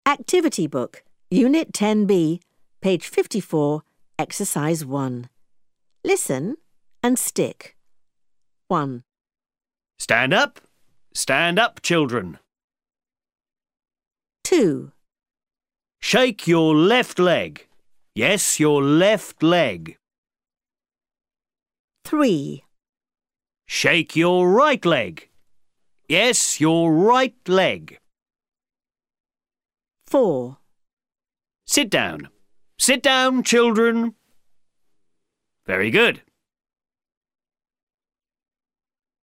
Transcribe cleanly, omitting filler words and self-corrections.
Activity Book, Unit 10B, page 54, Exercise 1. Listen and stick. 1. Stand up, children. 2. Shake your left leg. Yes, your left leg. 3. Shake your right leg. Yes, your right leg. 4. Sit down. Sit down, children. Very good.